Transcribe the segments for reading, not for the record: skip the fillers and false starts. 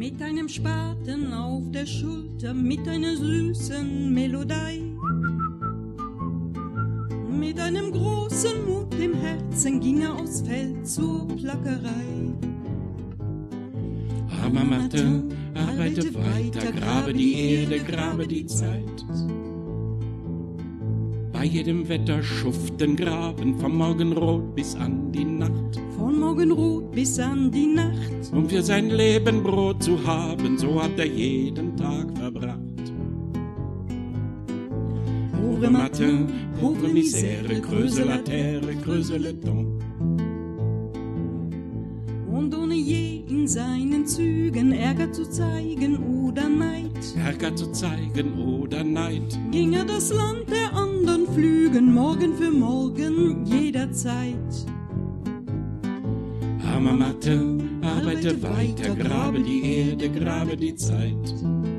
Mit einem Spaten auf der Schulter, mit einer süßen Melodie. Mit einem großen Mut im Herzen ging er aufs Feld zur Plackerei. Armer Mathe, arbeite weiter, grabe die Erde, grabe die Zeit. Bei jedem Wetter schuften graben, vom Morgenrot bis an die Nacht. Von Morgenrot bis an die Nacht. Um für sein Leben Brot zu haben, so hat er jeden Tag verbracht. Pauvre Mathe, pauvre Misere, creuse la terre, creuse le temps. Und ohne je in seinen Zügen Ärger zu zeigen oder Neid, Ärger zu zeigen oder Neid, ging er das Land der anderen pflügen, Morgen für Morgen, jederzeit. Armer Mathe, arbeite weiter, grabe die Erde, grabe die Zeit.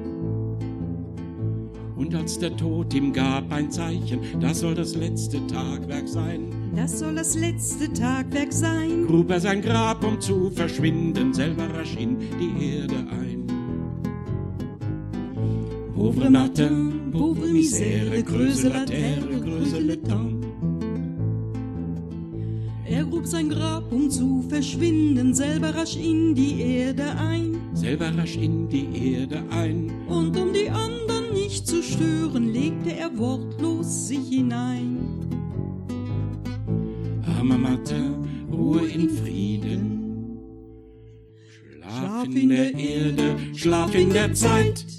Und als der Tod ihm gab ein Zeichen, das soll das letzte Tagwerk sein. Das soll das letzte Tagwerk sein. Grub er sein Grab, um zu verschwinden, selber rasch in die Erde ein. Pauvre Mathe, pauvre Misere, creuse la terre, creuse le temps. Er grub sein Grab, um zu verschwinden, selber rasch in die Erde ein. Selber rasch in die Erde ein. Und um die anderen nicht zu stören, legte er wortlos sich hinein. Armer Mathe, Ruhe in Frieden. Schlaf in der Erde, schlaf in der Zeit.